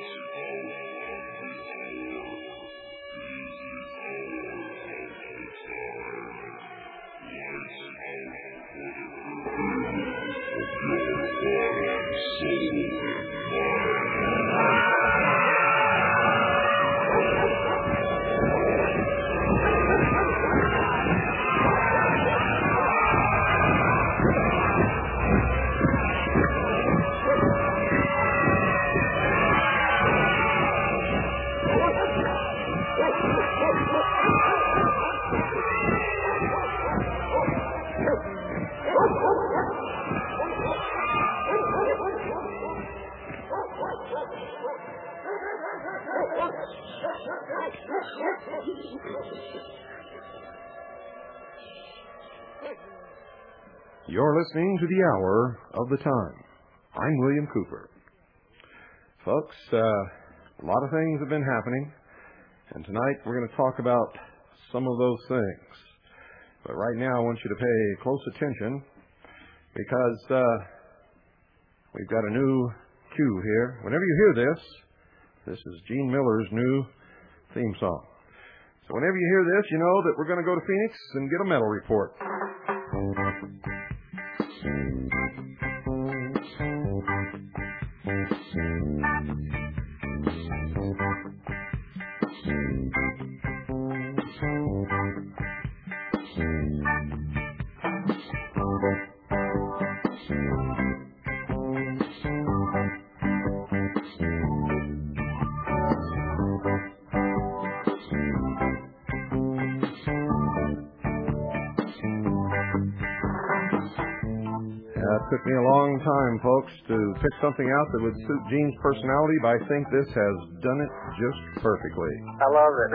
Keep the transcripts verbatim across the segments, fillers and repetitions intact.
You're listening to the Hour of the Time. I'm William Cooper. Folks, uh, a lot of things have been happening, and tonight we're going to talk about some of those things. But right now I want you to pay close attention because uh, we've got a new cue here. Whenever you hear this, this is Gene Miller's new theme song. So whenever you hear this, you know that we're going to go to Phoenix and get a medal report. It took me a long time, folks, to pick something out that would suit Gene's personality, but I think this has done it just perfectly. I love it.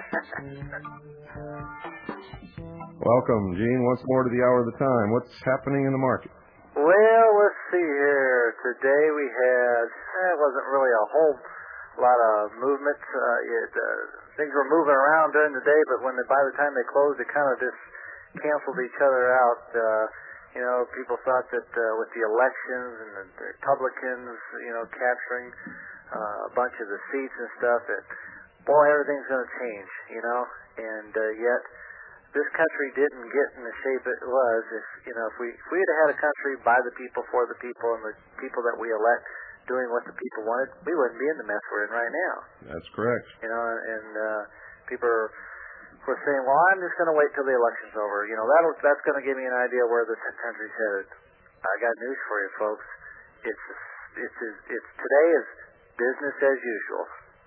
Welcome, Gene, once more to the Hour of the Time. What's happening in the market? Well, let's see here. Today we had, eh, it wasn't really a whole lot of movement. Uh, it, uh, things were moving around during the day, but when they, by the time they closed, it kind of just canceled each other out. Uh, You know, people thought that uh, with the elections and the, the Republicans, you know, capturing uh, a bunch of the seats and stuff, that, boy, everything's going to change, you know. And uh, yet, this country didn't get in the shape it was. If you know, if we if we had had a country by the people, for the people, and the people that we elect doing what the people wanted, we wouldn't be in the mess we're in right now. That's correct. You know, and uh, people are. We're saying, well, I'm just going to wait till the election's over. You know, that'll, that's going to give me an idea where the country's headed. I got news for you, folks. It's it's it's today is business as usual.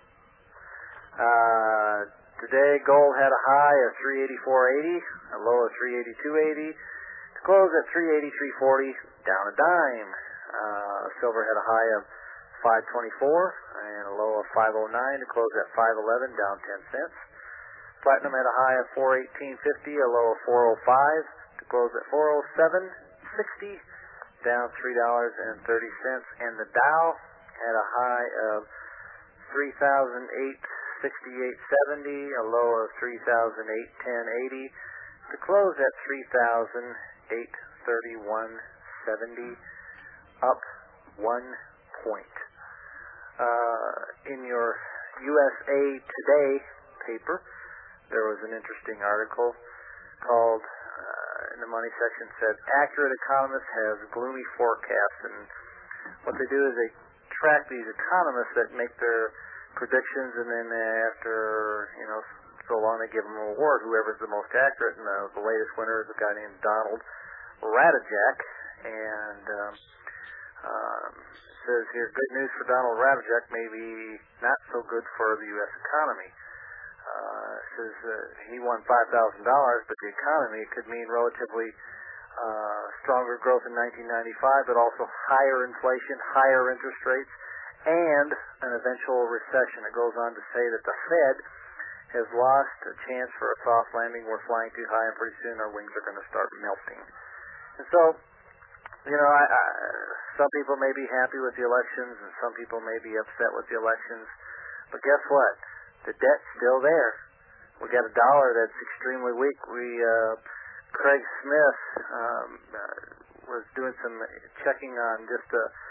Uh, today, gold had a high of three eighty-four eighty, a low of three eighty-two eighty. To close at three eighty-three forty, down a dime. Uh, silver had a high of five twenty-four and a low of five oh nine. To close at five eleven, down ten cents. Platinum had a high of four eighteen fifty, a low of four oh five, to close at four oh seven sixty, down three dollars and thirty cents. And the Dow had a high of three thousand eight sixty-eight seventy, a low of three thousand eight ten eighty, to close at three thousand eight thirty-one seventy, up one point. Uh, in your U S A Today paper, there was an interesting article called, uh, in the money section, said, Accurate Economist has gloomy forecasts. And what they do is they track these economists that make their predictions, and then after, you know, so long they give them an award, whoever's the most accurate. And the, the latest winner is a guy named Donald Radajak. And um, um, it says here, good news for Donald Radajak, maybe not so good for the U S economy. Uh, says uh, he won five thousand dollars, but the economy could mean relatively uh, stronger growth in nineteen ninety-five, but also higher inflation, higher interest rates, and an eventual recession. It goes on to say that the Fed has lost a chance for a soft landing. We're flying too high, and pretty soon our wings are going to start melting. And so, you know, I, I, some people may be happy with the elections, and some people may be upset with the elections, but guess what? The debt's still there. We got a dollar that's extremely weak. We, uh, Craig Smith um, uh, was doing some checking on just the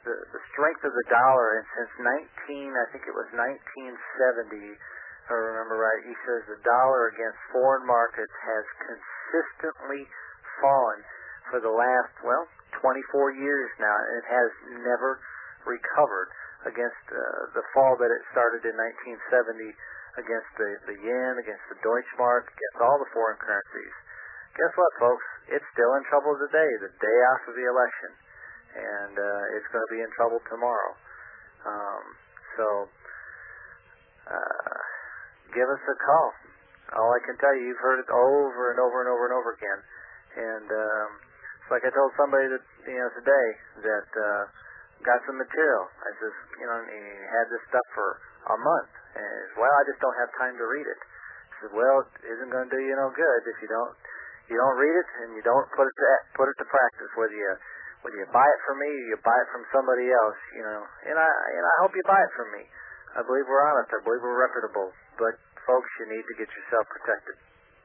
the, the strength of the dollar, and since nineteen, I think it was nineteen seventy, if I remember right, he says the dollar against foreign markets has consistently fallen for the last, well, twenty-four years now, and it has never recovered against uh, the fall that it started in nineteen seventy against the, the yen, against the Deutschmark, against all the foreign currencies. Guess what, folks? It's still in trouble today, the day after the election, and uh, it's going to be in trouble tomorrow. Um, so, uh, give us a call. All I can tell you, you've heard it over and over and over and over again. And um, it's like I told somebody that you know today that uh, got some material. I says, you know, he had this stuff for a month, and he says, well, I just don't have time to read it. I said, well, it isn't going to do you no good if you don't you don't read it and you don't put it to put it to practice. Whether you whether you buy it from me or you buy it from somebody else, you know. And I and I hope you buy it from me. I believe we're honest. I believe we're reputable. But folks, you need to get yourself protected.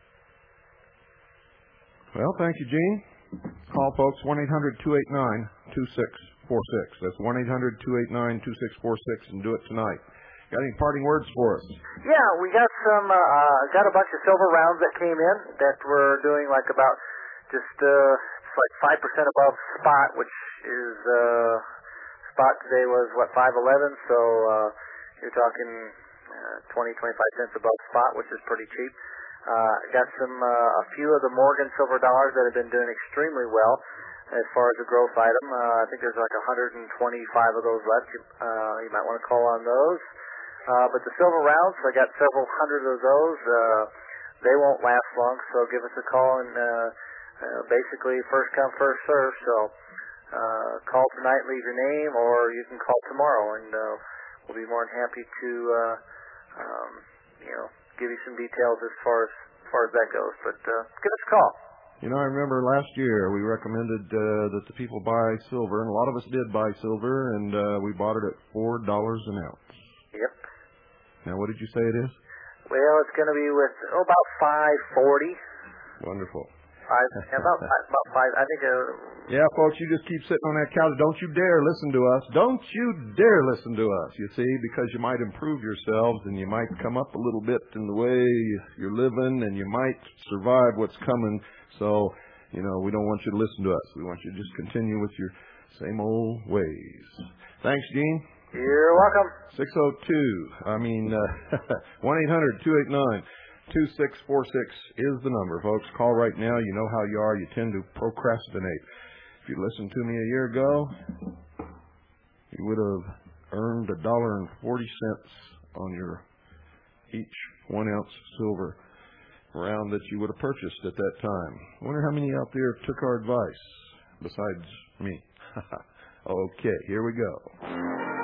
Well, thank you, Gene. Call, folks, one eight hundred two eight nine two six four six. That's one eight hundred two eight nine two six four six, and do it tonight. Got any parting words for us? Yeah, we got some, uh, uh, got a bunch of silver rounds that came in that we're doing like about just, uh, it's like five percent above spot, which is, uh, spot today was, what, five eleven, so, uh, you're talking uh, twenty, twenty-five cents above spot, which is pretty cheap. Uh, got some, uh, a few of the Morgan silver dollars that have been doing extremely well as far as a growth item. Uh, I think there's like one hundred twenty-five of those left. You, uh, you might want to call on those. Uh, but the silver rounds, I got several hundred of those. Uh, they won't last long, so give us a call and, uh, uh, basically first come, first serve. So, uh, call tonight, leave your name, or you can call tomorrow, and, uh, we'll be more than happy to, uh, um, you know, give you some details as far as, as far as that goes. But, uh, give us a call. You know, I remember last year we recommended, uh, that the people buy silver, and a lot of us did buy silver, and, uh, we bought it at four dollars an ounce. Yep. Now, what did you say it is? Well, it's going to be with, oh, about five forty. Wonderful. Five, about, about five, I think. Uh, yeah, folks, you just keep sitting on that couch. Don't you dare listen to us. Don't you dare listen to us, you see, because you might improve yourselves and you might come up a little bit in the way you're living and you might survive what's coming. So, you know, we don't want you to listen to us. We want you to just continue with your same old ways. Thanks, Gene. You're welcome. six oh two, I mean, uh, one eight hundred two eight nine two six four six is the number, folks. Call right now. You know how you are. You tend to procrastinate. If you listened to me a year ago, you would have earned a dollar and forty cents on your each one ounce silver round that you would have purchased at that time. I wonder how many out there took our advice besides me. Okay, here we go.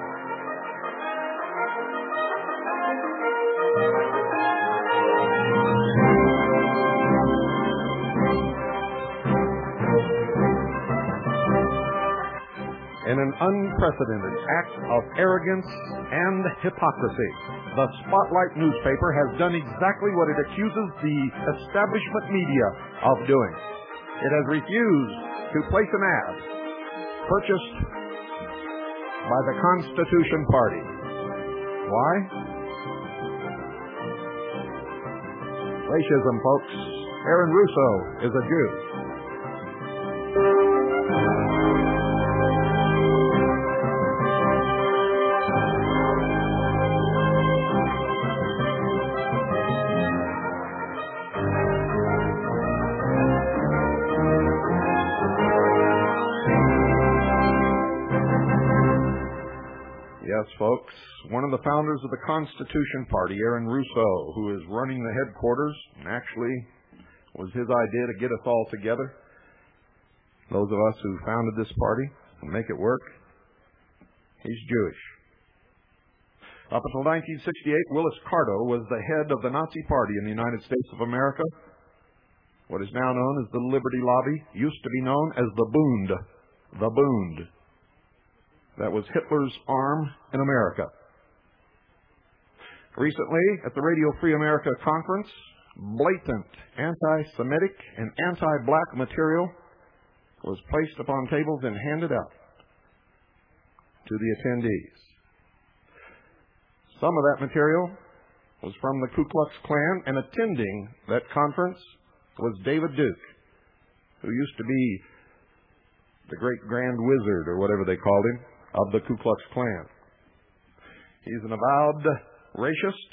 In an unprecedented act of arrogance and hypocrisy, the Spotlight newspaper has done exactly what it accuses the establishment media of doing. It has refused to place an ad purchased by the Constitution Party. Why? Racism, folks. Aaron Russo is a Jew. Yes, folks, one of the founders of the Constitution Party, Aaron Russo, who is running the headquarters, and actually was his idea to get us all together, those of us who founded this party and make it work, he's Jewish. Up until nineteen sixty-eight, Willis Carto was the head of the Nazi Party in the United States of America. What is now known as the Liberty Lobby used to be known as the Bund. The Bund. That was Hitler's arm in America. Recently, at the Radio Free America conference, blatant anti-Semitic and anti-black material was placed upon tables and handed out. to the attendees. Some of that material was from the Ku Klux Klan, and attending that conference was David Duke, who used to be the great grand wizard, or whatever they called him, of the Ku Klux Klan. He's an avowed racist,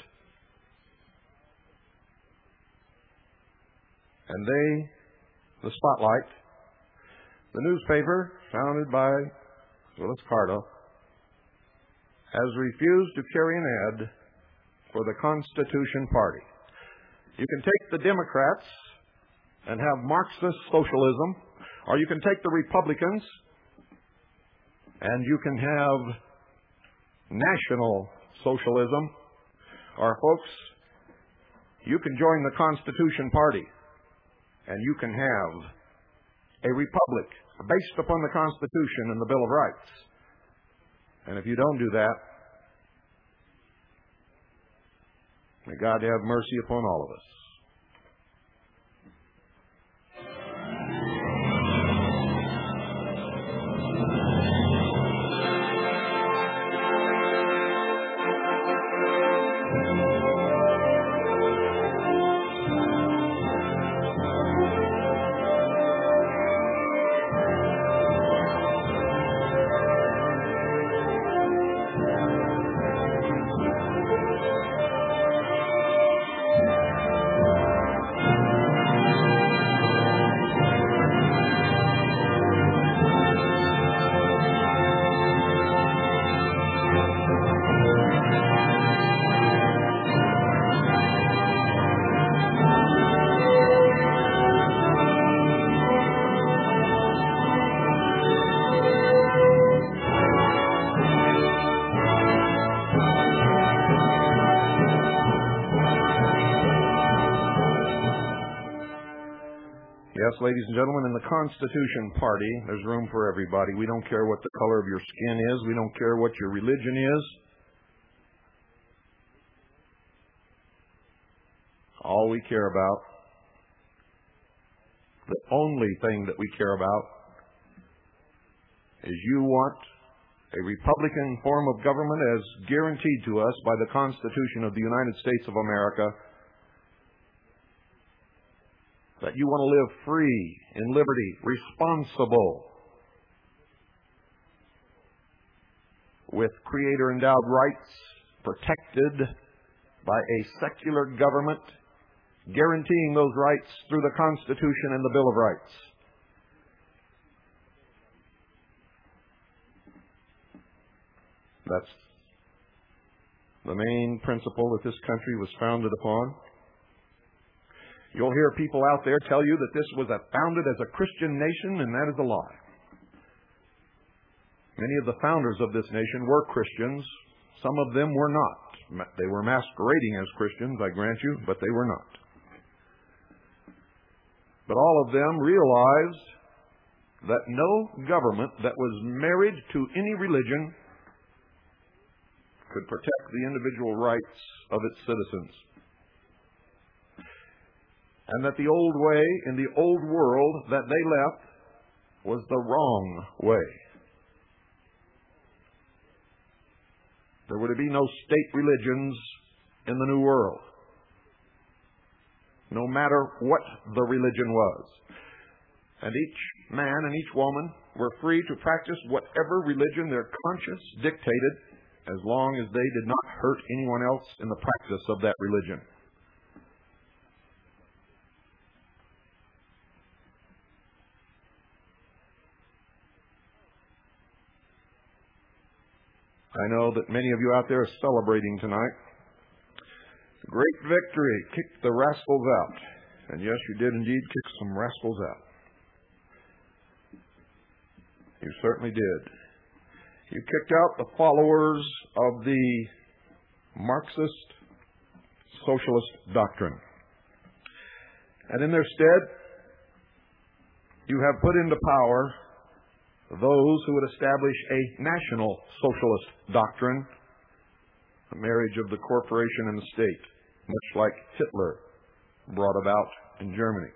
and they, the Spotlight, the newspaper founded by Willis Carto, has refused to carry an ad for the Constitution Party. You can take the Democrats and have Marxist socialism, or you can take the Republicans and you can have national socialism, or folks, you can join the Constitution Party and you can have a republic based upon the Constitution and the Bill of Rights. And if you don't do that, may God have mercy upon all of us. Yes, ladies and gentlemen, in the Constitution Party, there's room for everybody. We don't care what the color of your skin is. We don't care what your religion is. All we care about, the only thing that we care about, is you want a Republican form of government as guaranteed to us by the Constitution of the United States of America, that you want to live free, in liberty, responsible, with Creator-endowed rights, protected by a secular government, guaranteeing those rights through the Constitution and the Bill of Rights. That's the main principle that this country was founded upon. You'll hear people out there tell you that this was founded as a Christian nation, and that is a lie. Many of the founders of this nation were Christians. Some of them were not. They were masquerading as Christians, I grant you, but they were not. But all of them realized that no government that was married to any religion could protect the individual rights of its citizens. And that the old way in the old world that they left was the wrong way. There were to be no state religions in the New World, no matter what the religion was. And each man and each woman were free to practice whatever religion their conscience dictated, as long as they did not hurt anyone else in the practice of that religion. I know that many of you out there are celebrating tonight. Great victory. Kicked the rascals out. And yes, you did indeed kick some rascals out. You certainly did. You kicked out the followers of the Marxist socialist doctrine. And in their stead, you have put into power those who would establish a national socialist doctrine, a marriage of the corporation and the state, much like Hitler brought about in Germany.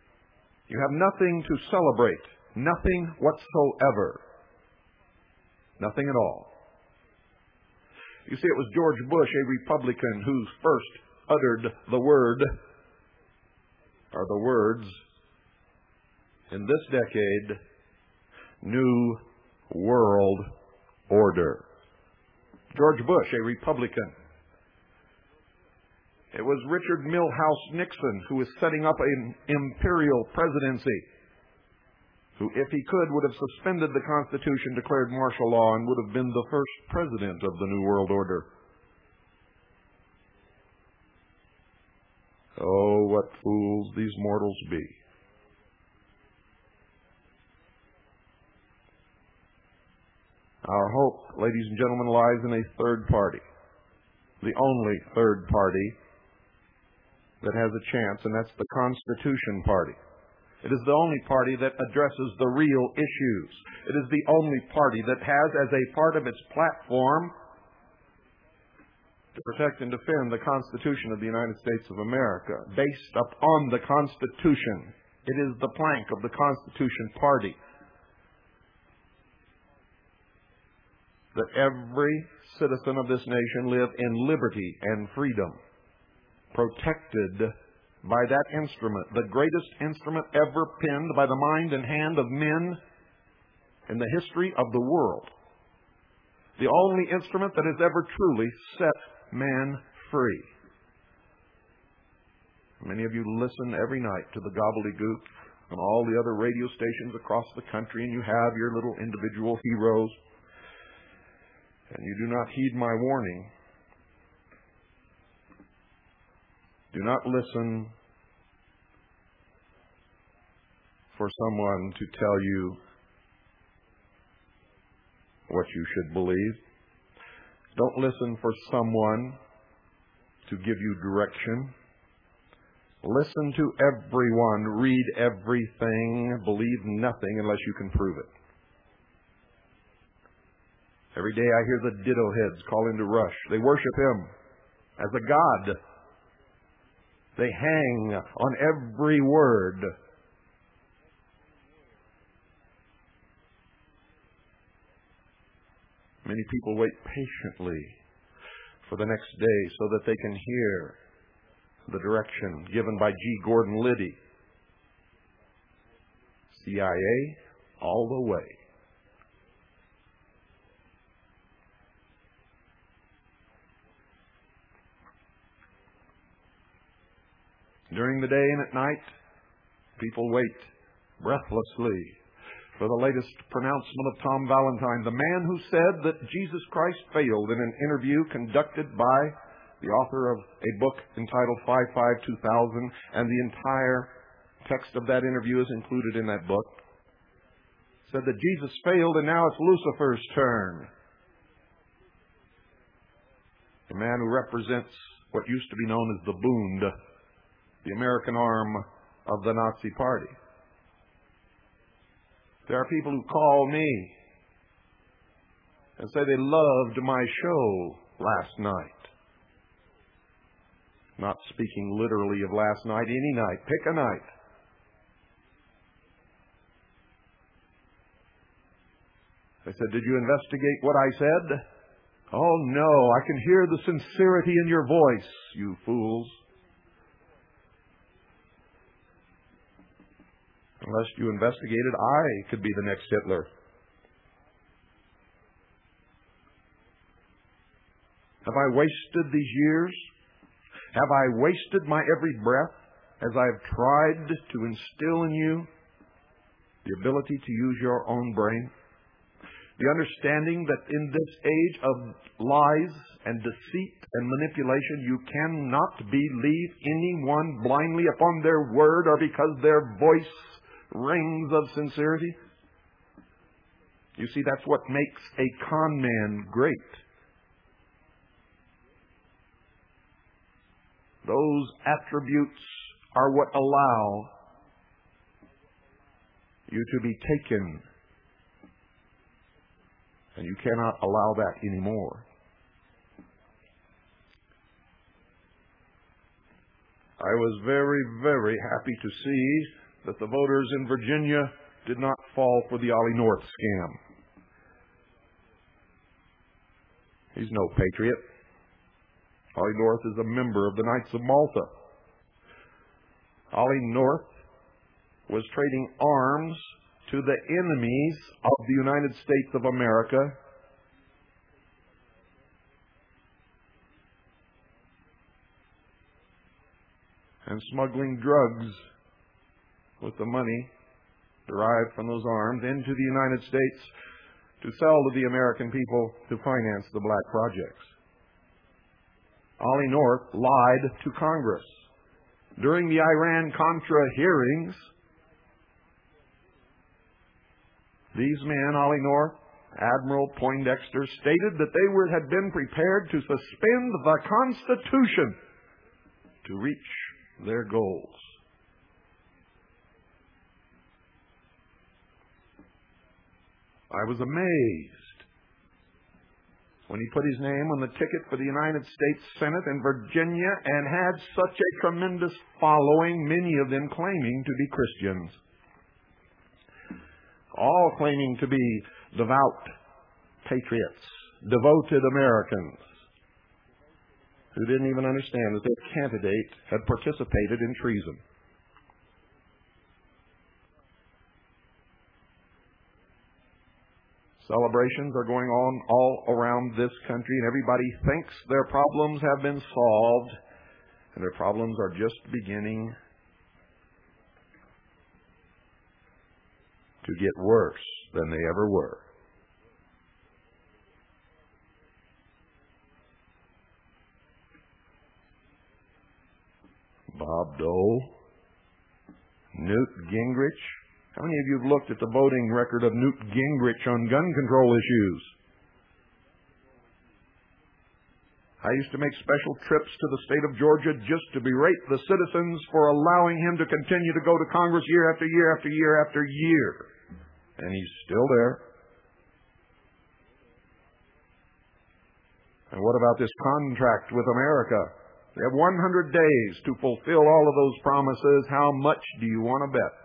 You have nothing to celebrate, nothing whatsoever, Nothing at all. You see, it was George Bush, a Republican, who first uttered the word, or the words, in this decade, New World Order. George Bush, a Republican. It was Richard Milhous Nixon, who was setting up an imperial presidency, who, if he could, would have suspended the Constitution, declared martial law, and would have been the first president of the New World Order. Oh, what fools these mortals be. Our hope, ladies and gentlemen, lies in a third party. The only third party that has a chance, and that's the Constitution Party. It is the only party that addresses the real issues. It is the only party that has as a part of its platform to protect and defend the Constitution of the United States of America, based upon the Constitution. It is the plank of the Constitution Party that every citizen of this nation live in liberty and freedom, protected by that instrument, the greatest instrument ever penned by the mind and hand of men in the history of the world. The only instrument that has ever truly set man free. Many of you listen every night to the gobbledygook on all the other radio stations across the country, and you have your little individual heroes, and you do not heed my warning. Do not listen for someone to tell you what you should believe. Don't listen for someone to give you direction. Listen to everyone, read everything, believe nothing unless you can prove it. Every day I hear the ditto heads call into rush. They worship him as a god. They hang on every word. Many people wait patiently for the next day so that they can hear the direction given by G. Gordon Liddy. C I A all the way. During the day and at night, people wait breathlessly for the latest pronouncement of Tom Valentine, the man who said that Jesus Christ failed in an interview conducted by the author of a book entitled five five two thousand, and the entire text of that interview is included in that book. Said that Jesus failed and now it's Lucifer's turn. The man who represents what used to be known as the Bund, the American arm of the Nazi Party. There are people who call me and say they loved my show last night. Not speaking literally of last night, any night. Pick a night. I said, did you investigate what I said? Oh, no, I can hear the sincerity in your voice, you fools. Unless you investigated, I could be the next Hitler. Have I wasted these years? Have I wasted my every breath as I have tried to instill in you the ability to use your own brain? The understanding that in this age of lies and deceit and manipulation, you cannot believe anyone blindly upon their word or because their voice rings of sincerity. You see, that's what makes a con man great. Those attributes are what allow you to be taken. And you cannot allow that anymore. I was very, very happy to see that the voters in Virginia did not fall for the Ollie North scam. He's no patriot. Ollie North is a member of the Knights of Malta. Ollie North was trading arms to the enemies of the United States of America. And smuggling drugs with the money derived from those arms into the United States to sell to the American people to finance the black projects. Ollie North lied to Congress. During the Iran-Contra hearings, these men, Ollie North, Admiral Poindexter, stated that they were, had been prepared to suspend the Constitution to reach their goals. I was amazed when he put his name on the ticket for the United States Senate in Virginia and had such a tremendous following, many of them claiming to be Christians. All claiming to be devout patriots, devoted Americans, who didn't even understand that their candidate had participated in treason. Celebrations are going on all around this country, and everybody thinks their problems have been solved, and their problems are just beginning to get worse than they ever were. Bob Dole, Newt Gingrich. How many of you have looked at the voting record of Newt Gingrich on gun control issues? I used to make special trips to the state of Georgia just to berate the citizens for allowing him to continue to go to Congress year after year after year after year. And he's still there. And what about this contract with America? They have one hundred days to fulfill all of those promises. How much do you want to bet?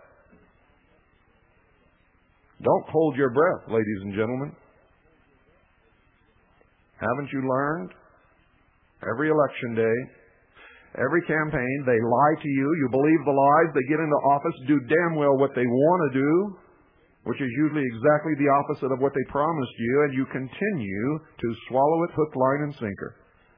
Don't hold your breath, ladies and gentlemen. Haven't you learned? Every election day, every campaign, they lie to you. You believe the lies. They get into office, do damn well what they want to do, which is usually exactly the opposite of what they promised you, and you continue to swallow it hook, line, and sinker.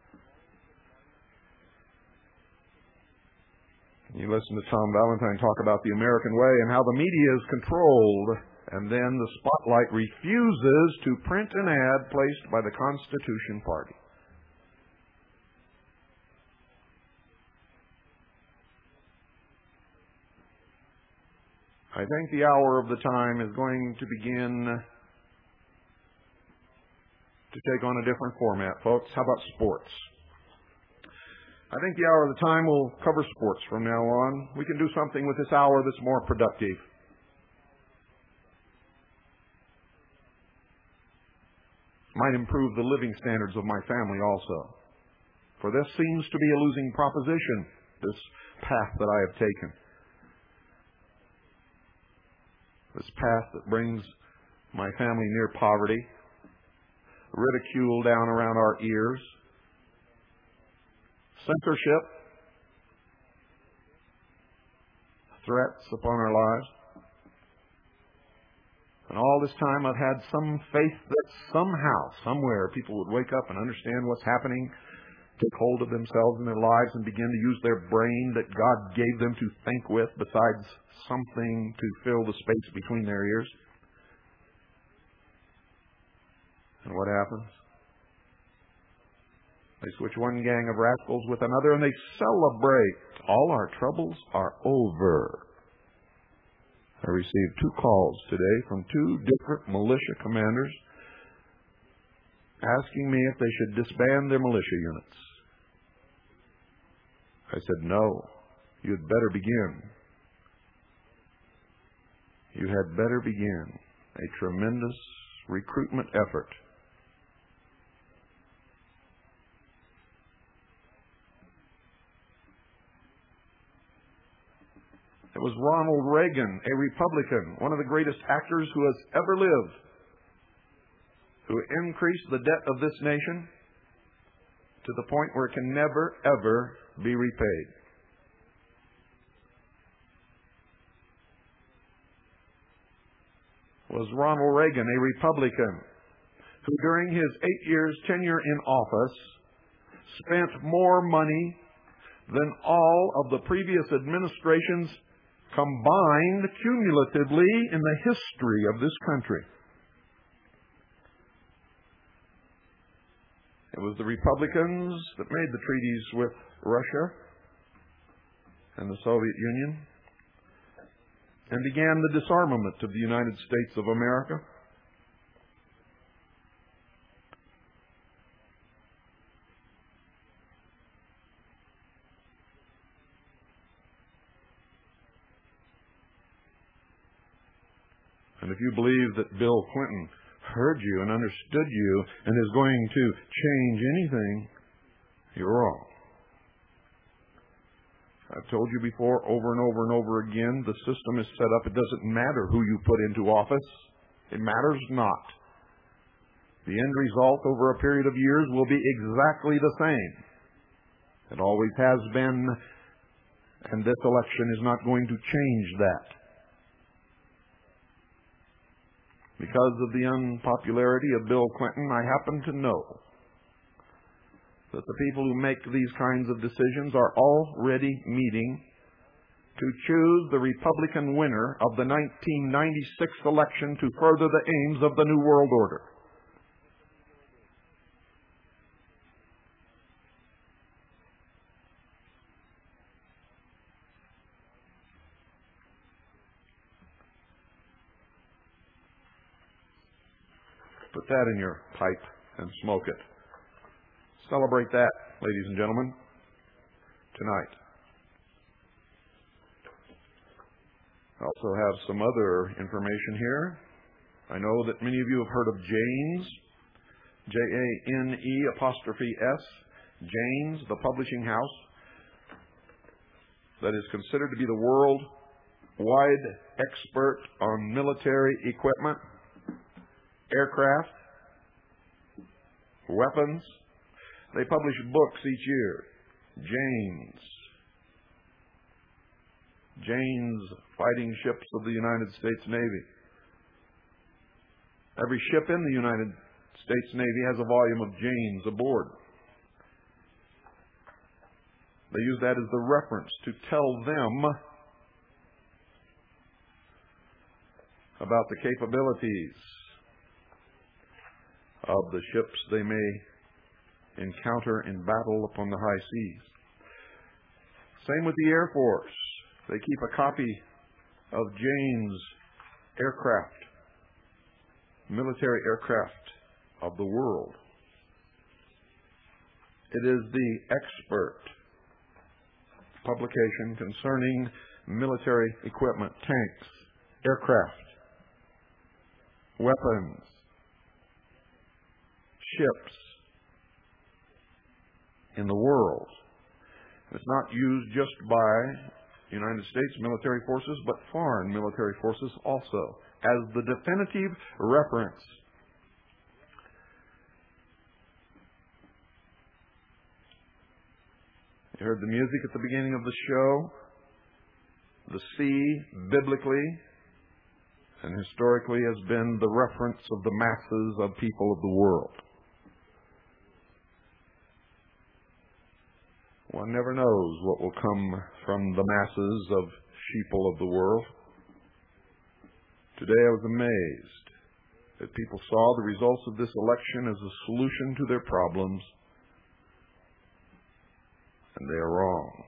You listen to Tom Valentine talk about the American way and how the media is controlled, and then the spotlight refuses to print an ad placed by the Constitution Party. I think the hour of the time is going to begin to take on a different format, folks. How about sports? I think the hour of the time will cover sports from now on. We can do something with this hour that's more productive. Might improve the living standards of my family also. For this seems to be a losing proposition, this path that I have taken. This path that brings my family near poverty, ridicule down around our ears, censorship, threats upon our lives. And all this time I've had some faith that somehow, somewhere, people would wake up and understand what's happening, take hold of themselves and their lives and begin to use their brain that God gave them to think with besides something to fill the space between their ears. And what happens? They switch one gang of rascals with another and they celebrate. All our troubles are over. I received two calls today from two different militia commanders asking me if they should disband their militia units. I said, no, you'd better begin. You had better begin a tremendous recruitment effort. It was Ronald Reagan, a Republican, one of the greatest actors who has ever lived, who increased the debt of this nation to the point where it can never, ever be repaid. Was Ronald Reagan a Republican who during his eight years tenure in office spent more money than all of the previous administrations combined cumulatively in the history of this country? It was the Republicans that made the treaties with Russia and the Soviet Union and began the disarmament of the United States of America. And if you believe that Bill Clinton heard you and understood you and is going to change anything, you're wrong. I've told you before, over and over and over again, the system is set up. It doesn't matter who you put into office. It matters not. The end result over a period of years will be exactly the same. It always has been, and this election is not going to change that. Because of the unpopularity of Bill Clinton, I happen to know that the people who make these kinds of decisions are already meeting to choose the Republican winner of the nineteen ninety-six election to further the aims of the New World Order. Put that in your pipe and smoke it. Celebrate that, ladies and gentlemen, tonight. I also have some other information here. I know that many of you have heard of Janes, J A N E apostrophe S, Janes, the publishing house that is considered to be the worldwide expert on military equipment, aircraft, weapons. They publish books each year. Janes. Janes fighting ships of the United States Navy. Every ship in the United States Navy has a volume of Janes aboard. They use that as the reference to tell them about the capabilities of the ships they may encounter in battle upon the high seas. Same with the Air Force. They keep a copy of Jane's aircraft, military aircraft of the world. It is the expert publication concerning military equipment, tanks, aircraft, weapons, ships in the world. It's not used just by United States military forces, but foreign military forces also, as the definitive reference. You heard the music at the beginning of the show. The sea, biblically and historically, has been the reference of the masses of people of the world. One never knows what will come from the masses of sheeple of the world. Today I was amazed that people saw the results of this election as a solution to their problems, and they are wrong.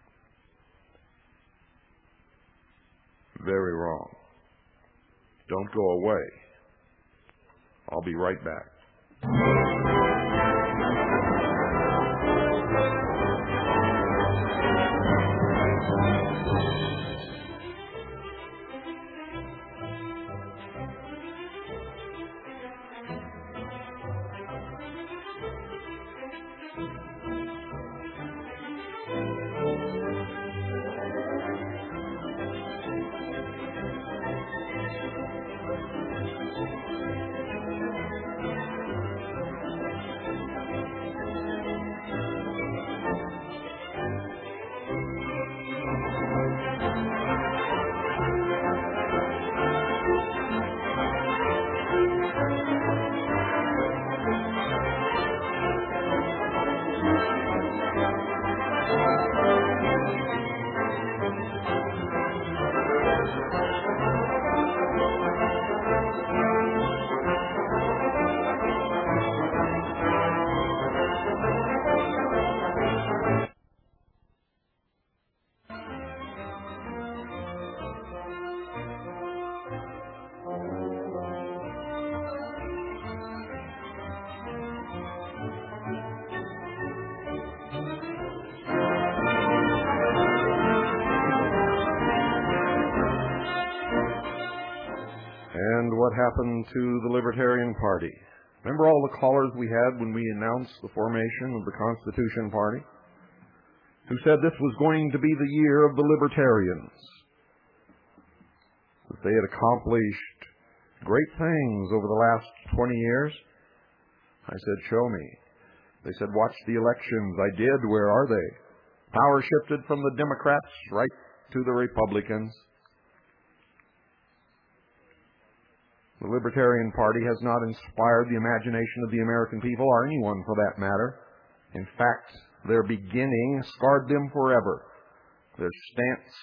Very wrong. Don't go away. I'll be right back. what happened to the Libertarian Party. Remember all the callers we had when we announced the formation of the Constitution Party, who said this was going to be the year of the Libertarians, that they had accomplished great things over the last twenty years? I said, show me. They said, watch the elections. I did. Where are they? Power shifted from the Democrats right to the Republicans. The Libertarian Party has not inspired the imagination of the American people, or anyone for that matter. In fact, their beginning scarred them forever. Their stance,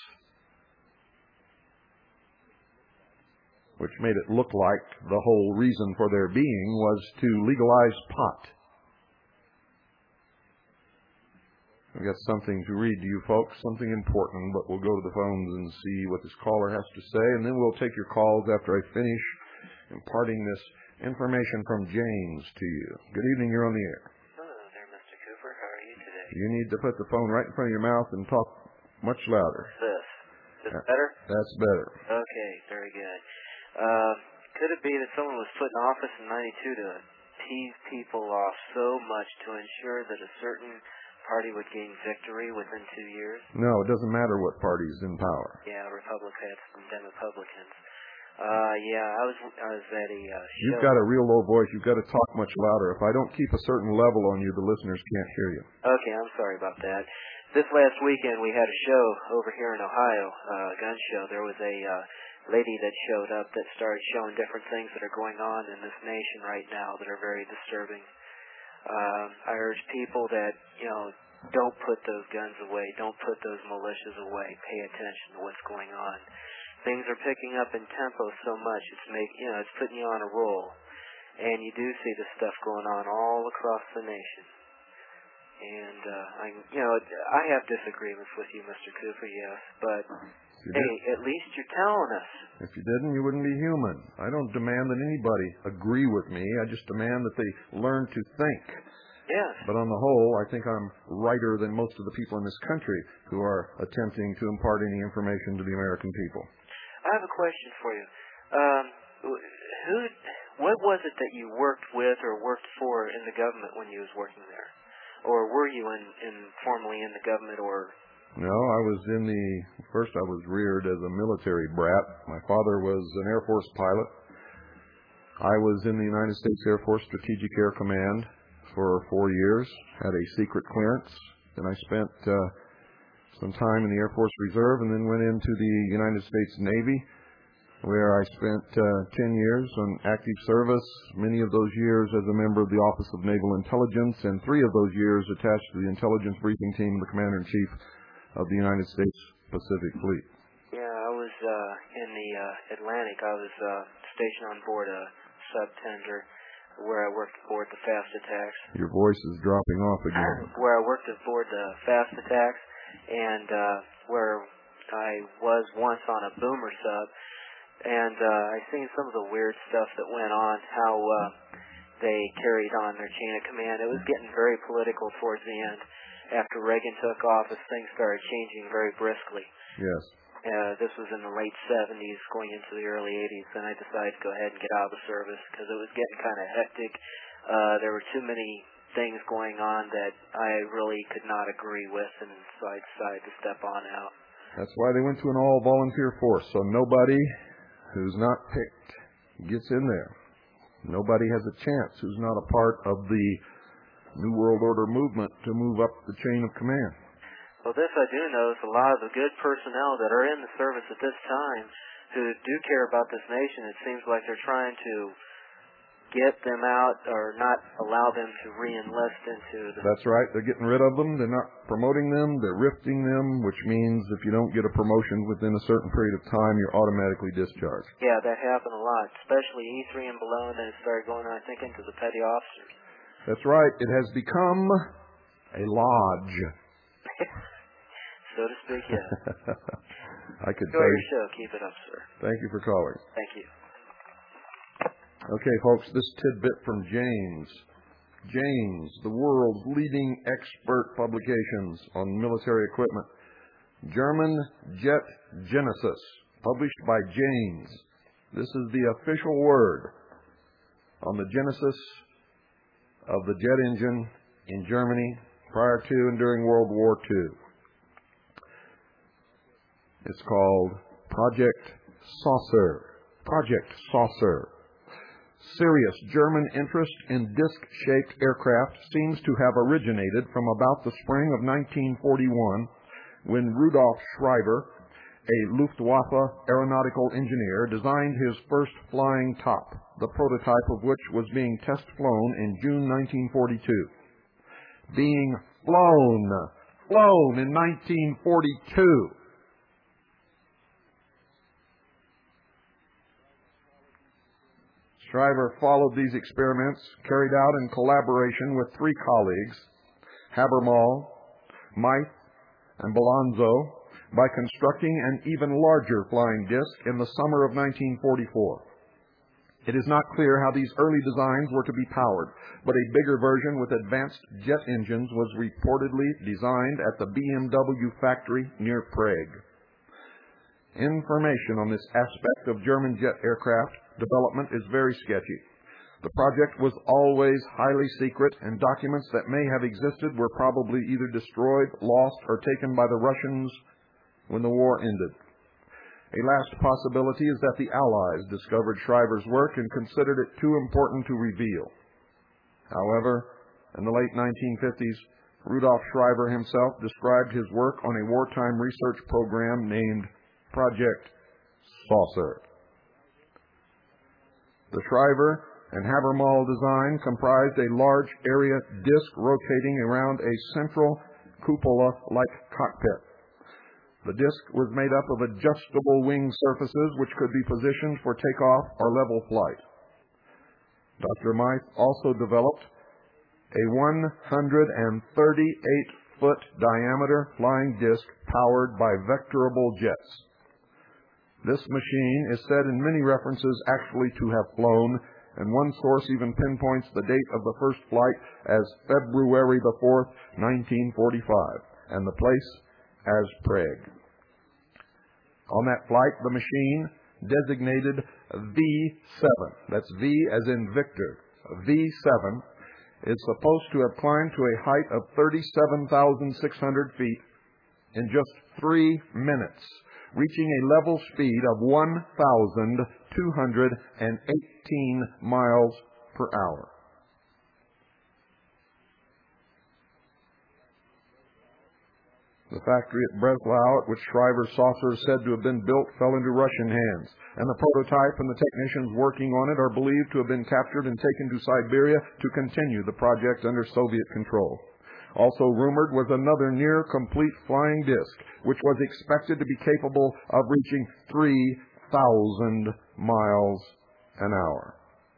which made it look like the whole reason for their being was to legalize pot. I've got something to read to you folks, something important, but we'll go to the phones and see what this caller has to say, and then we'll take your calls after I finish imparting this information from James to you. Good evening, you're on the air. Hello there, Mister Cooper. How are you today? You need to put the phone right in front of your mouth and talk much louder. This. Is this better? That's better. Okay, very good. Uh, could it be that someone was put in office in ninety-two to tease people off so much to ensure that a certain party would gain victory within two years? No, it doesn't matter what party's in power. Yeah, Republicans and Demrepublicans. Uh, yeah, I was I was at a uh, show. You've got a real low voice. You've got to talk much louder. If I don't keep a certain level on you, the listeners can't hear you. Okay, I'm sorry about that. This last weekend we had a show over here in Ohio, uh, a gun show. There was a uh, lady that showed up that started showing different things that are going on in this nation right now that are very disturbing. Um, I urge people that, you know, don't put those guns away. Don't put those militias away. Pay attention to what's going on. Things are picking up in tempo so much, it's make you know, it's putting you on a roll. And you do see this stuff going on all across the nation. And, uh, I, you know, I have disagreements with you, Mister Cooper, yes, but, You hey, did. at least you're telling us. If you didn't, you wouldn't be human. I don't demand that anybody agree with me. I just demand that they learn to think. Yes. But on the whole, I think I'm righter than most of the people in this country who are attempting to impart any information to the American people. I have a question for you. Um, who, what was it that you worked with or worked for in the government when you was working there? Or were you in, in formally in the government or? No, I was in the, first I was reared as a military brat. My father was an Air Force pilot. I was in the United States Air Force Strategic Air Command for four years, had a secret clearance. Then I spent uh, some time in the Air Force Reserve and then went into the United States Navy, where I spent uh, ten years on active service, many of those years as a member of the Office of Naval Intelligence, and three of those years attached to the intelligence briefing team of the Commander-in-Chief of the United States Pacific Fleet. Yeah, I was uh, in the uh, Atlantic. I was uh, stationed on board a sub-tender where I worked aboard the fast attacks. Your voice is dropping off again. Where I worked aboard the fast attacks, and uh, where I was once on a boomer sub. And uh, I seen some of the weird stuff that went on, how uh, they carried on their chain of command. It was getting very political towards the end. After Reagan took office, things started changing very briskly. Yes. Uh, this was in the late seventies, going into the early eighties. Then I decided to go ahead and get out of the service because it was getting kind of hectic. Uh, there were too many things going on that I really could not agree with, and so I decided to step on out. That's why they went to an all-volunteer force, so nobody who's not picked gets in there. Nobody has a chance who's not a part of the New World Order movement to move up the chain of command. Well, this I do know is a lot of the good personnel that are in the service at this time who do care about this nation. It seems like they're trying to get them out or not allow them to re-enlist into the... That's right. They're getting rid of them. They're not promoting them. They're rifting them, which means if you don't get a promotion within a certain period of time, you're automatically discharged. Yeah, that happened a lot, especially E three and below, and then it started going on, I think, into the petty officers. That's right. It has become a lodge. So to speak, yeah. I could Enjoy tell your you. show. Keep it up, sir. Thank you for calling. Thank you. Okay, folks, this tidbit from James. James, the world's leading expert publications on military equipment. German Jet Genesis, published by James. This is the official word on the genesis of the jet engine in Germany prior to and during World War Two. It's called Project Saucer. Project Saucer. Serious German interest in disc-shaped aircraft seems to have originated from about the spring of nineteen forty-one, when Rudolf Schreiber, a Luftwaffe aeronautical engineer, designed his first flying top, the prototype of which was being test flown in June nineteen forty-two. Being flown, flown in nineteen forty-two. Schreiber followed these experiments, carried out in collaboration with three colleagues, Habermal, Meith, and Bolonzo, by constructing an even larger flying disc in the summer of nineteen forty-four. It is not clear how these early designs were to be powered, but a bigger version with advanced jet engines was reportedly designed at the B M W factory near Prague. Information on this aspect of German jet aircraft development is very sketchy. The project was always highly secret, and documents that may have existed were probably either destroyed, lost, or taken by the Russians when the war ended. A last possibility is that the Allies discovered Schreiber's work and considered it too important to reveal. However, in the late nineteen fifties, Rudolf Schreiber himself described his work on a wartime research program named Project Saucer. The Schreiber and Habermal design comprised a large area disc rotating around a central cupola-like cockpit. The disc was made up of adjustable wing surfaces which could be positioned for takeoff or level flight. Doctor Meith also developed a one hundred thirty-eight foot diameter flying disc powered by vectorable jets. This machine is said in many references actually to have flown, and one source even pinpoints the date of the first flight as February the fourth, nineteen forty-five, and the place as Prague. On that flight, the machine, designated V seven, that's V as in Victor, V seven, is supposed to have climbed to a height of thirty-seven thousand six hundred feet in just three minutes, reaching a level speed of one thousand two hundred eighteen miles per hour. The factory at Breslau at which Schreiber's saucer is said to have been built fell into Russian hands, and the prototype and the technicians working on it are believed to have been captured and taken to Siberia to continue the project under Soviet control. Also rumored was another near-complete flying disc, which was expected to be capable of reaching three thousand miles an hour.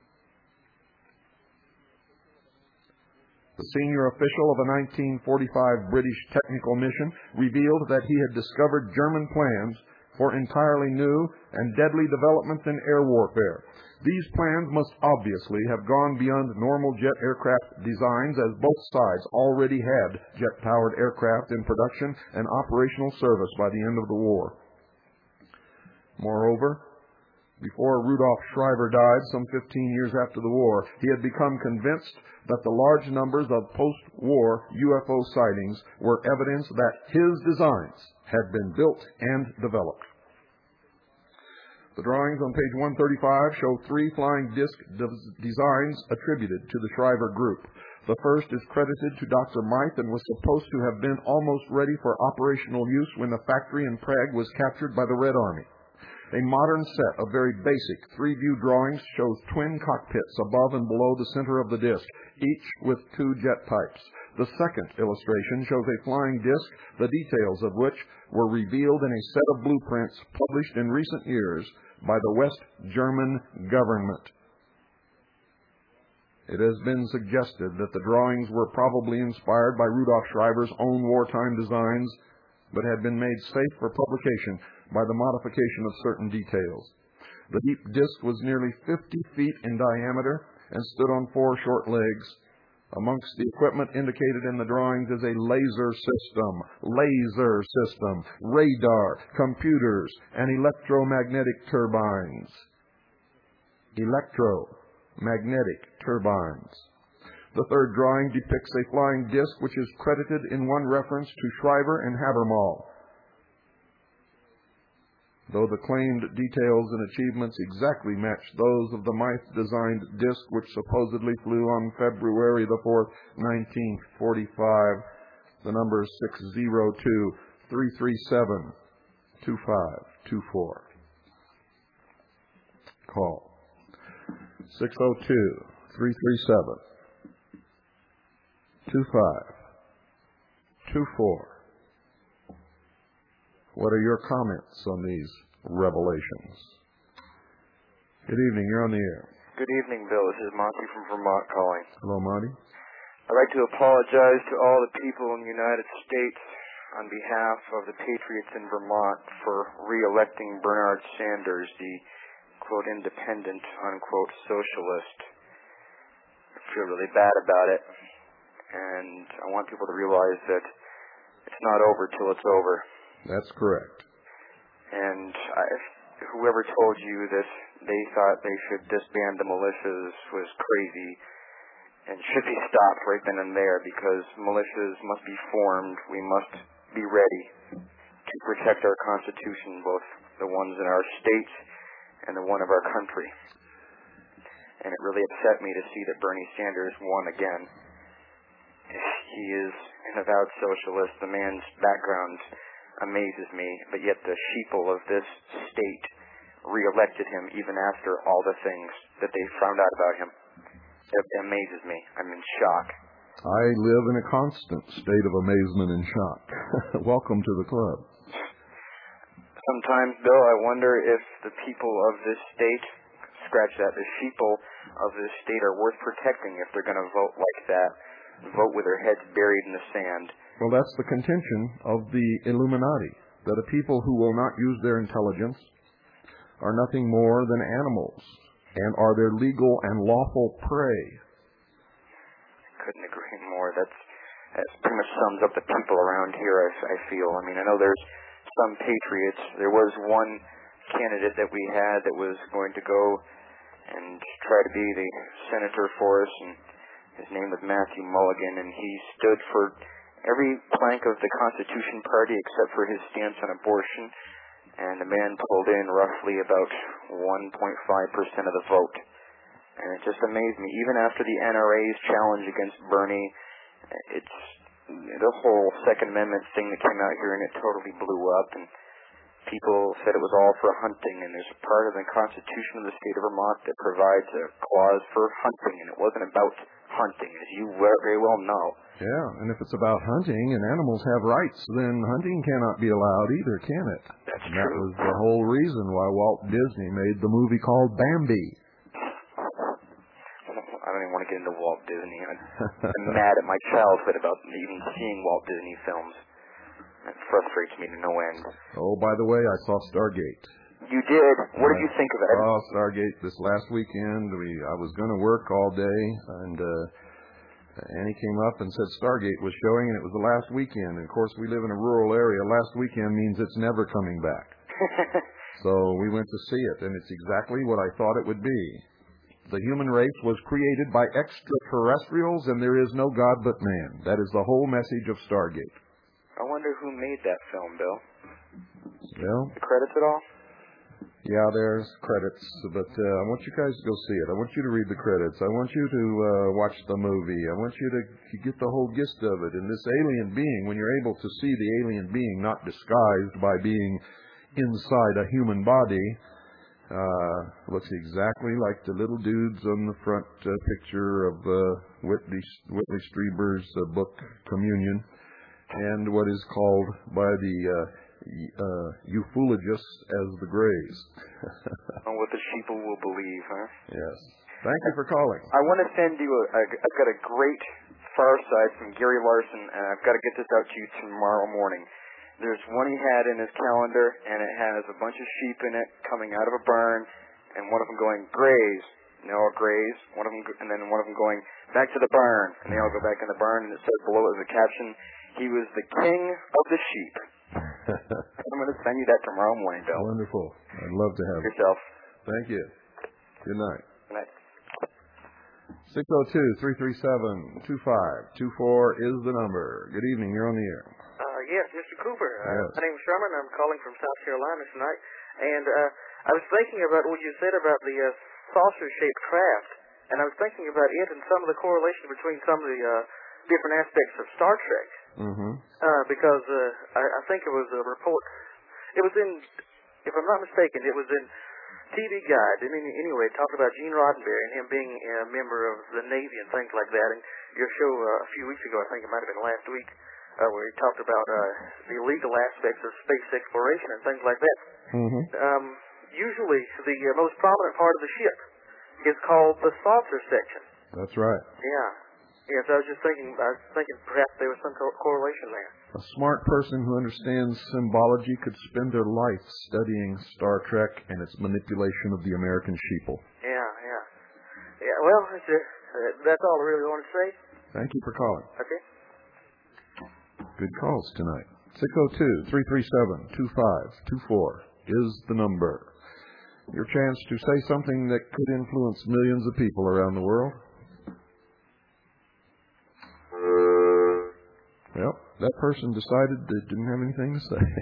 The senior official of a nineteen forty-five British technical mission revealed that he had discovered German plans for entirely new and deadly developments in air warfare. These plans must obviously have gone beyond normal jet aircraft designs, as both sides already had jet-powered aircraft in production and operational service by the end of the war. Moreover, before Rudolf Schreiber died some fifteen years after the war, he had become convinced that the large numbers of post-war U F O sightings were evidence that his designs had been built and developed. The drawings on page one thirty-five show three flying disc de- designs attributed to the Schreiber group. The first is credited to Doctor Meith and was supposed to have been almost ready for operational use when the factory in Prague was captured by the Red Army. A modern set of very basic three-view drawings shows twin cockpits above and below the center of the disc, each with two jet types. The second illustration shows a flying disc, the details of which were revealed in a set of blueprints published in recent years by the West German government. It has been suggested that the drawings were probably inspired by Rudolf Schreiber's own wartime designs, but had been made safe for publication by the modification of certain details. The deep disc was nearly fifty feet in diameter and stood on four short legs. Amongst the equipment indicated in the drawings is a laser system, laser system, radar, computers, and electromagnetic turbines. electromagnetic turbines. The third drawing depicts a flying disc which is credited in one reference to Shriver and Habermal, though the claimed details and achievements exactly match those of the Meithe-designed disc which supposedly flew on February the fourth, nineteen forty-five. The number is six zero two, three three seven, two five two four. Call six zero two, three three seven, two five two four. What are your comments on these revelations? Good evening. You're on the air. Good evening, Bill. This is Monty from Vermont calling. Hello, Monty. I'd like to apologize to all the people in the United States on behalf of the Patriots in Vermont for re-electing Bernard Sanders, the, quote, independent, unquote, socialist. I feel really bad about it, and I want people to realize that it's not over till it's over. That's correct. And I, whoever told you that they thought they should disband the militias was crazy and should be stopped right then and there, because militias must be formed. We must be ready to protect our Constitution, both the ones in our state and the one of our country. And it really upset me to see that Bernie Sanders won again. He is an avowed socialist. The man's background amazes me, but yet the sheeple of this state re-elected him even after all the things that they found out about him. It amazes me. I'm in shock. I live in a constant state of amazement and shock. Welcome to the club. Sometimes, Bill, I wonder if the people of this state, scratch that, the sheeple of this state are worth protecting if they're going to vote like that, vote with their heads buried in the sand. Well, that's the contention of the Illuminati, that a people who will not use their intelligence are nothing more than animals and are their legal and lawful prey. Couldn't agree more. That's, that pretty much sums up the people around here, I, I feel. I mean, I know there's some patriots. There was one candidate that we had that was going to go and try to be the senator for us, and his name was Matthew Mulligan, and he stood for every plank of the Constitution Party except for his stance on abortion, and the man pulled in roughly about one point five percent of the vote. And it just amazed me. Even after the N R A's challenge against Bernie, it's the whole Second Amendment thing that came out here, and it totally blew up, and people said it was all for hunting, and there's a part of the Constitution of the state of Vermont that provides a clause for hunting, and it wasn't about hunting, as you very well know. Yeah, and if it's about hunting and animals have rights, then hunting cannot be allowed either, can it? That's and true. That was the whole reason why Walt Disney made the movie called Bambi. I don't even want to get into Walt Disney. I'm mad at my childhood about even seeing Walt Disney films. That frustrates me to no end. Oh, by the way, I saw Stargate. You did? What did you think of it? I saw Stargate this last weekend. We I was going to work all day, and uh, Annie came up and said Stargate was showing, and it was the last weekend. And of course, we live in a rural area. Last weekend means it's never coming back. So we went to see it, and it's exactly what I thought it would be. The human race was created by extraterrestrials, and there is no God but man. That is the whole message of Stargate. I wonder who made that film, Bill. Well, the credits at all? Yeah, there's credits, but uh, I want you guys to go see it. I want you to read the credits. I want you to uh, watch the movie. I want you to, to get the whole gist of it. And this alien being, when you're able to see the alien being not disguised by being inside a human body, uh, looks exactly like the little dudes on the front uh, picture of uh, Whitley, Whitley Strieber's uh, book, Communion, and what is called by the uh, uh, euphologists as the Greys. On what the sheeple will believe, huh? Yes. Thank you for calling. I want to send you a, a, I've got a great Far Side from Gary Larson, and I've got to get this out to you tomorrow morning. There's one he had in his calendar, and it has a bunch of sheep in it coming out of a barn, and one of them going, graze. And they all graze. One of them, and then one of them going, back to the barn. And they all go back in the barn, and it says below as a caption, he was the king of the sheep. I'm going to send you that tomorrow morning, Bill. Wonderful. I'd love to have yourself. it. Thank you. Good night. Good night. six oh two, three three seven, two five two four is the number. Good evening. You're on the air. Uh, yes, Mister Cooper. Uh, Yes. My name is Sherman. I'm calling from South Carolina tonight. And uh, I was thinking about what you said about the uh, saucer-shaped craft. And I was thinking about it and some of the correlation between some of the uh, different aspects of Star Trek. Mm-hmm. Uh, because uh, I, I think it was a report. It was in, if I'm not mistaken, it was in T V Guide. And any, anyway, it talked about Gene Roddenberry and him being a member of the Navy and things like that. And your show uh, a few weeks ago, I think it might have been last week, uh, where he talked about uh, the illegal aspects of space exploration and things like that. Mm-hmm. Um, usually, the uh, most prominent part of the ship is called the saucer section. That's right. Yeah. Yes, I was just thinking, I was thinking perhaps there was some co- correlation there. A smart person who understands symbology could spend their life studying Star Trek and its manipulation of the American sheeple. Yeah, yeah. Yeah, well, it's, uh, that's all I really want to say. Thank you for calling. Okay. Good calls tonight. six oh two, three three seven, two five two four is the number. Your chance to say something that could influence millions of people around the world. Well, that person decided they didn't have anything to say.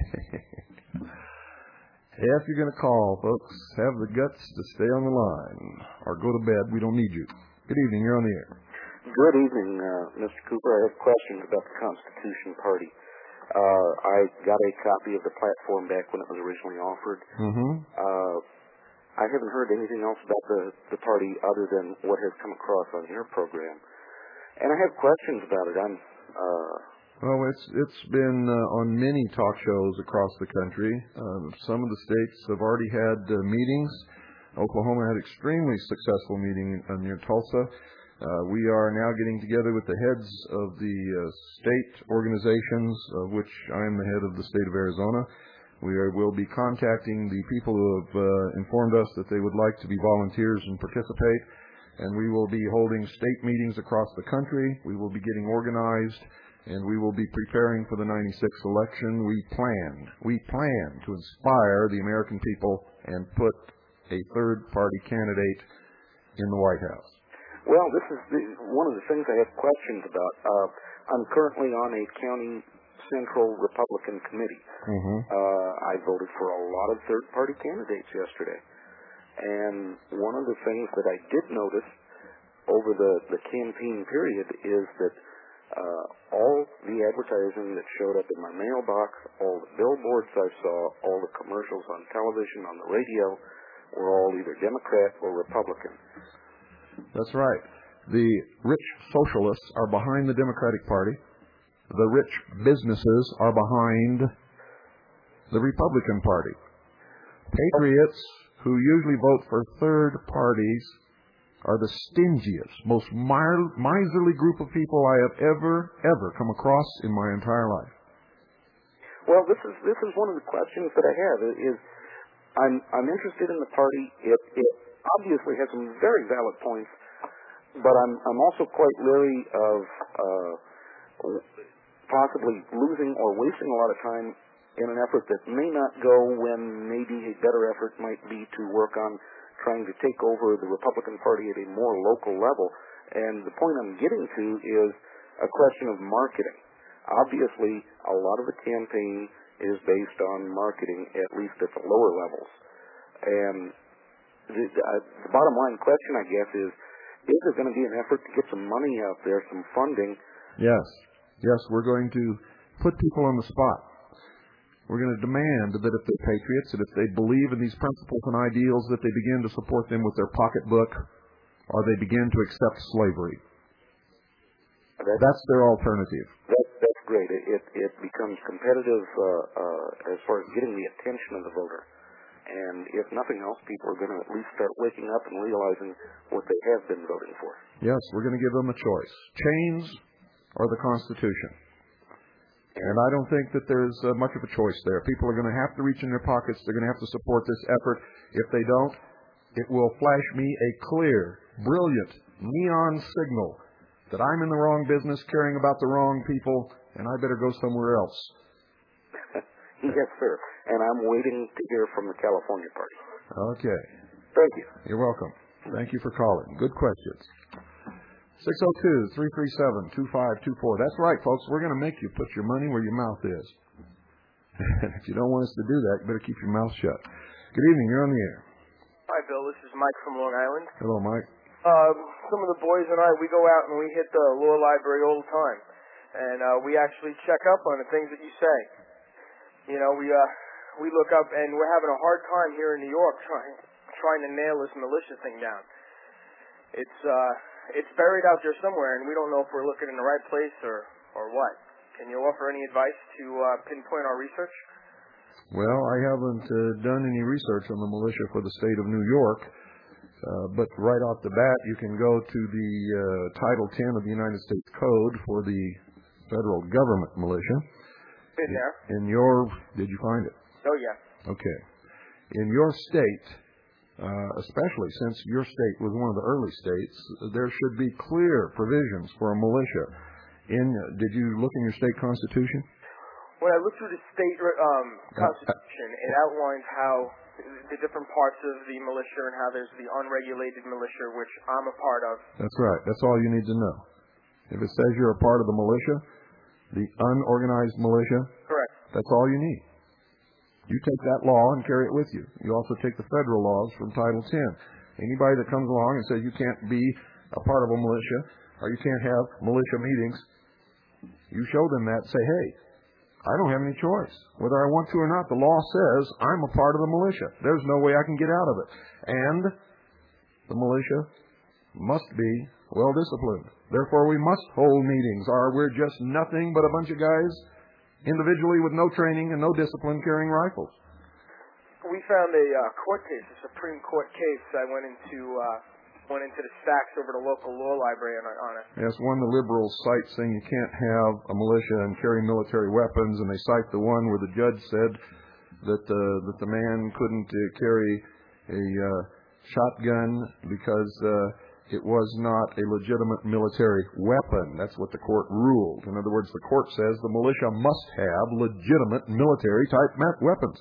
Hey, if you're going to call, folks, have the guts to stay on the line or go to bed. We don't need you. Good evening. You're on the air. Good evening, uh, Mister Cooper. I have questions about the Constitution Party. Uh, I got a copy of the platform back when it was originally offered. Mm-hmm. Uh, I haven't heard anything else about the, the party other than what has come across on your program. And I have questions about it. I'm... Uh, Well, it's it's been uh, on many talk shows across the country. Um, some of the states have already had uh, meetings. Oklahoma had an extremely successful meeting uh, near Tulsa. Uh, we are now getting together with the heads of the uh, state organizations, of which I am the head of the state of Arizona. We are, will be contacting the people who have uh, informed us that they would like to be volunteers and participate. And we will be holding state meetings across the country. We will be getting organized. And we will be preparing for the ninety-six election. We plan, we plan to inspire the American people and put a third-party candidate in the White House. well, this is the, one of the things I have questions about. Uh, I'm currently on a county central Republican committee. Mm-hmm. Uh, I voted for a lot of third-party candidates yesterday. And one of the things that I did notice over the, the campaign period is that Uh, all the advertising that showed up in my mailbox, all the billboards I saw, all the commercials on television, on the radio, were all either Democrat or Republican. That's right. The rich socialists are behind the Democratic Party. The rich businesses are behind the Republican Party. Patriots who usually vote for third parties are the stingiest, most miserly group of people I have ever, ever come across in my entire life. Well, this is this is one of the questions that I have. Is I'm I'm interested in the party. It it obviously has some very valid points, but I'm I'm also quite leery of uh, possibly losing or wasting a lot of time in an effort that may not go when maybe a better effort might be to work on trying to take over the Republican Party at a more local level. And the point I'm getting to is a question of marketing. Obviously, a lot of the campaign is based on marketing, at least at the lower levels. And the, uh, the bottom line question, I guess, is, is there going to be an effort to get some money out there, some funding? Yes. Yes, we're going to put people on the spot. We're going to demand that if they're patriots and if they believe in these principles and ideals, that they begin to support them with their pocketbook or they begin to accept slavery. That's, that's their alternative. That, that's great. It, it, it becomes competitive uh, uh, as far as getting the attention of the voter. And if nothing else, people are going to at least start waking up and realizing what they have been voting for. Yes, we're going to give them a choice. Chains or the Constitution. And I don't think that there's uh, much of a choice there. People are going to have to reach in their pockets. They're going to have to support this effort. If they don't, it will flash me a clear, brilliant, neon signal that I'm in the wrong business, caring about the wrong people, and I better go somewhere else. Yes, sir. And I'm waiting to hear from the California Party. Okay. Thank you. You're welcome. Thank you for calling. Good questions. six oh two, three three seven, two five two four. That's right, folks. We're going to make you put your money where your mouth is. And if you don't want us to do that, you better keep your mouth shut. Good evening. You're on the air. Hi, Bill. This is Mike from Long Island. Hello, Mike. Um, some of the boys and I, we go out and we hit the law library all the time. And uh, we actually check up on the things that you say. You know, we uh, we look up, and we're having a hard time here in New York trying trying to nail this militia thing down. It's uh, it's buried out there somewhere, and we don't know if we're looking in the right place or, or what. Can you offer any advice to uh, pinpoint our research? Well, I haven't uh, done any research on the militia for the state of New York, uh, but right off the bat, you can go to the uh, Title ten of the United States Code for the federal government militia. In there. In your, did you find it? Oh, yeah. Okay. In your state, uh, especially since your state was one of the early states, there should be clear provisions for a militia. In, did you look in your state constitution? When I looked through the state um, constitution, it outlines how the different parts of the militia and how there's the unregulated militia, which I'm a part of. That's right. That's all you need to know. If it says you're a part of the militia, the unorganized militia, correct. That's all you need. You take that law and carry it with you. You also take the federal laws from Title ten. Anybody that comes along and says you can't be a part of a militia or you can't have militia meetings, you show them that and say, hey, I don't have any choice. Whether I want to or not, the law says I'm a part of the militia. There's no way I can get out of it. And the militia must be well-disciplined. Therefore, we must hold meetings, or we're just nothing but a bunch of guys individually with no training and no discipline carrying rifles. We found a uh, court case, a Supreme Court case. I went into uh, went into the stacks over the local law library on, on it. Yes, one the liberals cite saying you can't have a militia and carry military weapons, and they cite the one where the judge said that uh, that the man couldn't uh, carry a uh, shotgun because uh, it was not a legitimate military weapon. That's what the court ruled. In other words, the court says the militia must have legitimate military-type weapons.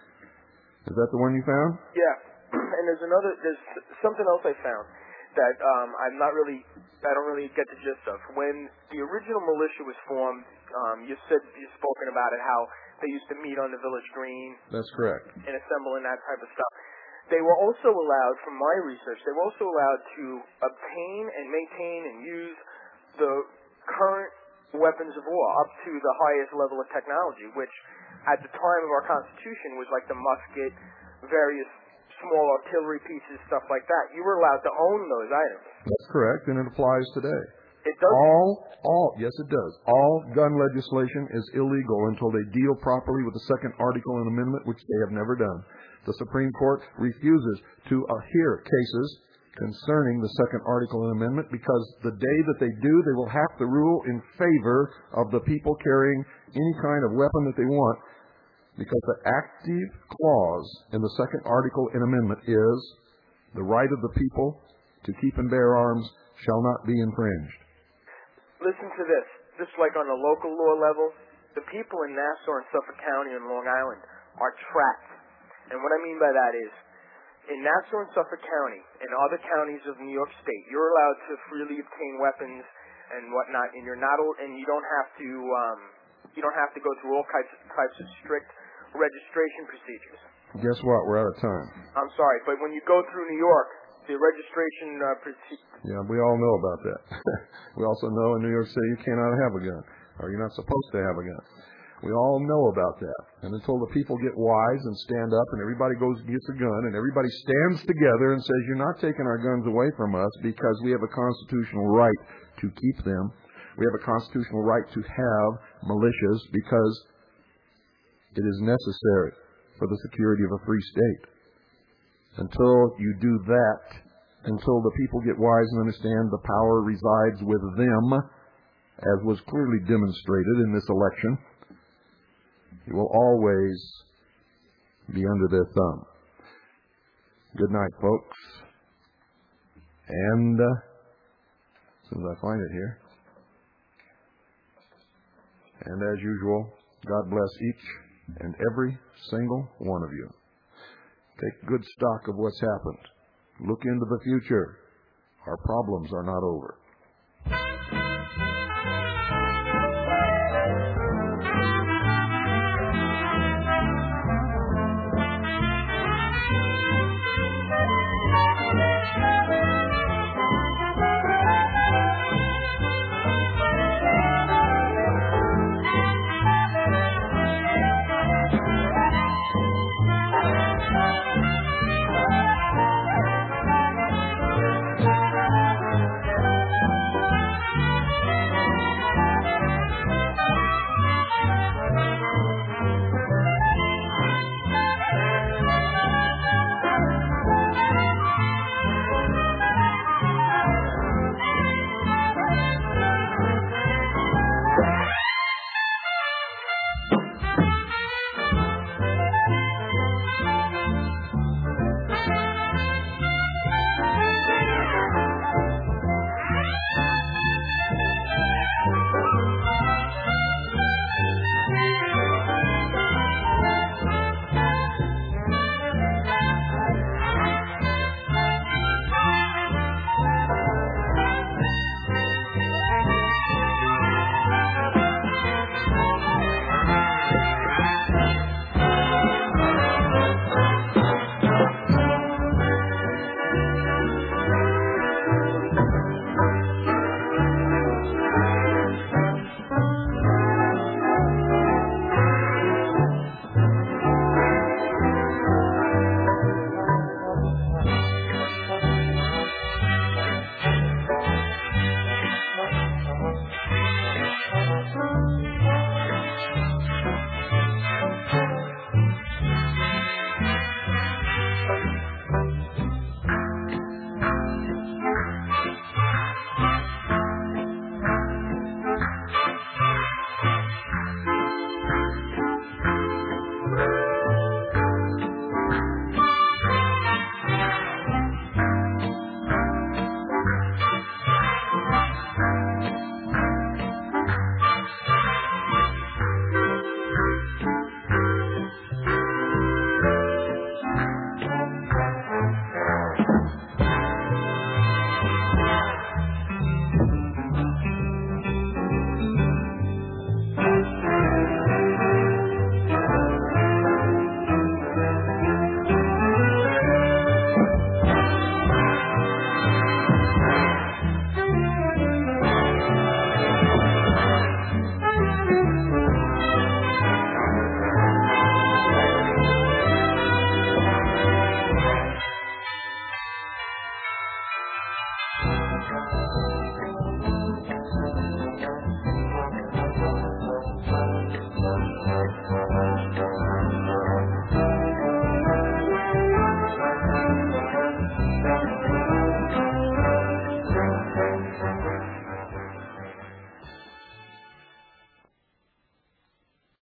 Is that the one you found? Yeah. And there's another, there's something else I found that um, I'm not really, I don't really get the gist of. When the original militia was formed, um, you said, you've spoken about it, how they used to meet on the village green. That's correct. And assemble and that type of stuff. They were also allowed, from my research, they were also allowed to obtain and maintain and use the current weapons of war up to the highest level of technology, which at the time of our Constitution was like the musket, various small artillery pieces, stuff like that. You were allowed to own those items. That's correct, and it applies today. It does. All, all, yes, it does. All gun legislation is illegal until they deal properly with the second article and amendment, which they have never done. The Supreme Court refuses to uh, hear cases concerning the second article and amendment because the day that they do, they will have to rule in favor of the people carrying any kind of weapon that they want, because the active clause in the second article and amendment is the right of the people to keep and bear arms shall not be infringed. Listen to this. Just like on the local law level, the people in Nassau and Suffolk County and Long Island are trapped. And what I mean by that is, in Nassau and Suffolk County and other counties of New York State, you're allowed to freely obtain weapons and whatnot, and you're not, and you don't have to, um, you don't have to go through all types of, types of strict registration procedures. Guess what? We're out of time. I'm sorry, but when you go through New York, the registration uh, procedure. Yeah, we all know about that. We also know in New York City you cannot have a gun, or you're not supposed to have a gun. We all know about that. And until the people get wise and stand up and everybody goes and gets a gun and everybody stands together and says, you're not taking our guns away from us because we have a constitutional right to keep them. We have a constitutional right to have militias because it is necessary for the security of a free state. Until you do that, until the people get wise and understand the power resides with them, as was clearly demonstrated in this election, you will always be under their thumb. Good night, folks. And uh, as soon as I find it here. And as usual, God bless each and every single one of you. Take good stock of what's happened. Look into the future. Our problems are not over.